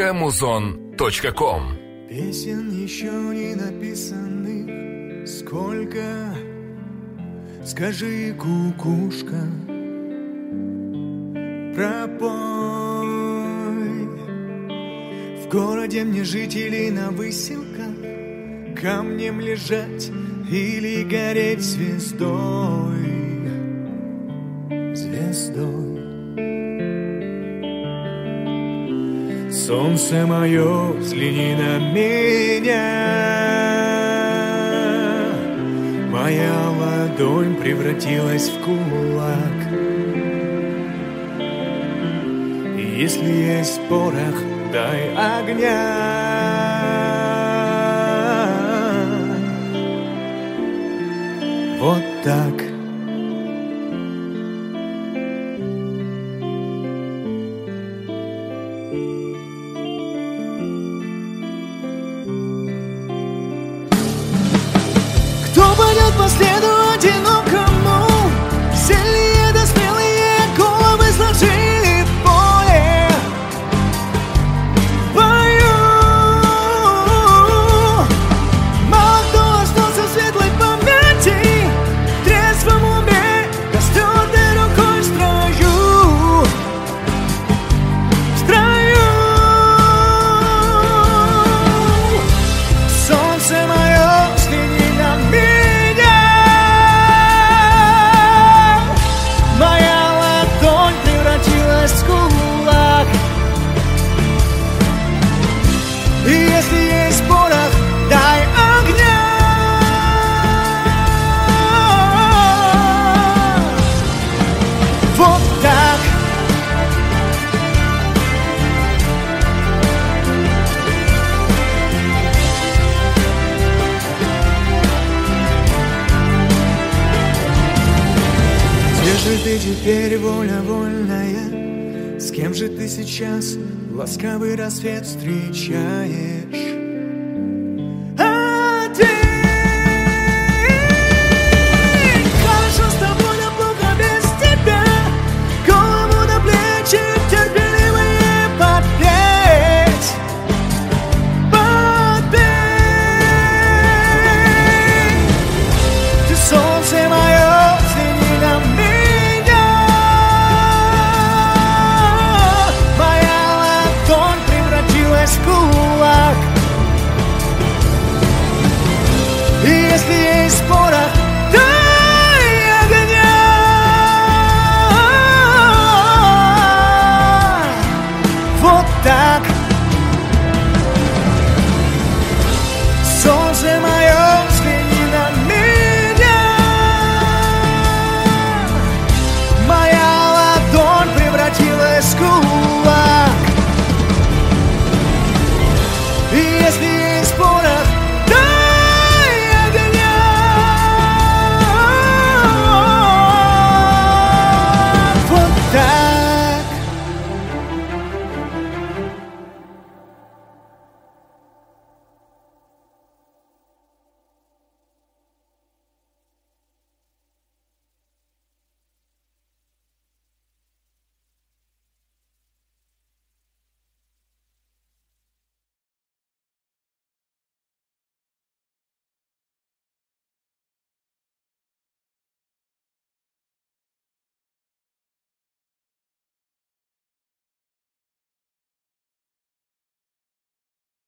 muzon.com. Песен еще не написанных сколько, скажи, кукушка, пропой. В городе мне жить или на выселках, камнем лежать или гореть звездой, звездой. Солнце мое, взгляни на меня. Моя ладонь превратилась в кулак. И если есть порох, дай огня. Вот так. Кто пойдет по следу одинокому? Сильные да смелые головы сложили в поле. В бою мало кто остался в светлой памяти, в трезвом уме, да с твердой рукой в строю. В строю. Солнце мое, взгляни на меня. Моя ладонь превратилась в кулак. И если есть порох, дай огня. Вот так. Где же ты теперь, воля вольная? С кем же ты сейчас ласковый рассвет встречаешь? Один. Хорошо с тобой, но плохо без тебя. Голову на плечи терпеливые подпеть. Подпеть. Ты солнце мое, взгляни на меня. Моя ладонь превратилась в кулак. И если есть порох,